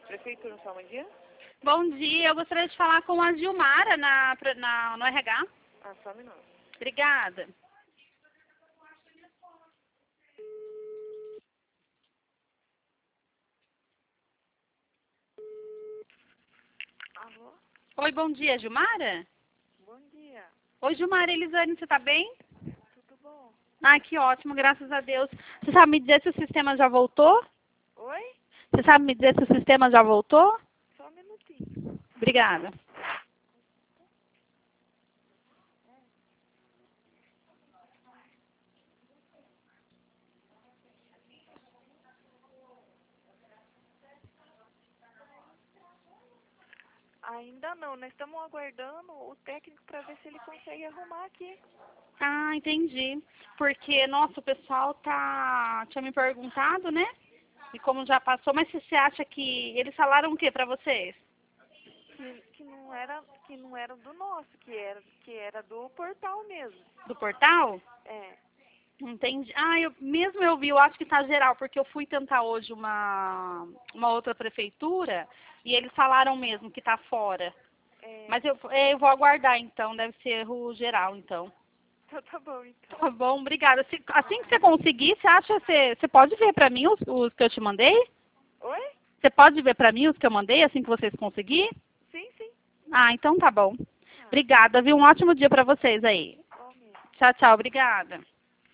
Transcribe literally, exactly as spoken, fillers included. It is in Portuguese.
Prefeitura, só um dia? Bom dia, eu gostaria de falar com a Gilmara na, pra- na, no R H. Ah, só um minuto. Obrigada. Alô? Oi, bom dia, Gilmara? Bom dia. Oi, Gilmara, Elisane, você tá bem? Tudo bom? Ah, que ótimo, graças a Deus. Você sabe me dizer se o sistema já voltou? Oi? Você sabe me dizer se o sistema já voltou? Só um minutinho. Obrigada. Ainda não, nós estamos aguardando o técnico para ver se ele consegue arrumar aqui. Ah, entendi. Porque, nossa, o pessoal tá tinha me perguntado, né? E como já passou, mas você acha que eles falaram o que pra vocês? Que, que não era, que não era do nosso, que era, que era do portal mesmo. Do portal? É. Entendi. Ah, eu, mesmo eu vi, eu acho que tá geral, porque eu fui tentar hoje uma, uma outra prefeitura e eles falaram mesmo que tá fora. É. Mas eu, é, eu vou aguardar então, deve ser erro geral então. Então tá bom, então. Tá bom, obrigada. Se- assim que você conseguir, você acha, você, você pode ver pra mim os, os que eu te mandei? Oi? Você pode ver pra mim os que eu mandei assim que vocês conseguirem? Sim, sim. Ah, então tá bom. Ah, Obrigada, viu? Um ótimo dia pra vocês aí. igualmente. Tchau, tchau, obrigada.